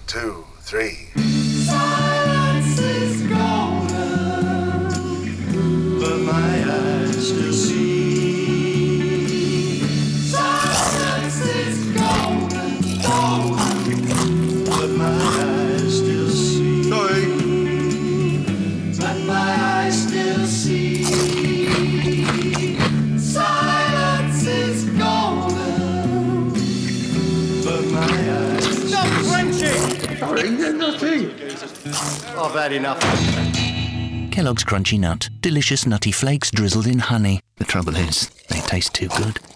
2, 3. Silence is golden, but my eyes still see. Silence is golden, golden, but my eyes still see. Sorry. But my eyes still see. Silence is golden, but my eyes. Stop crunching! Sorry, nothing. I've had enough. Kellogg's Crunchy Nut. Delicious nutty flakes drizzled in honey. The trouble is, they taste too good.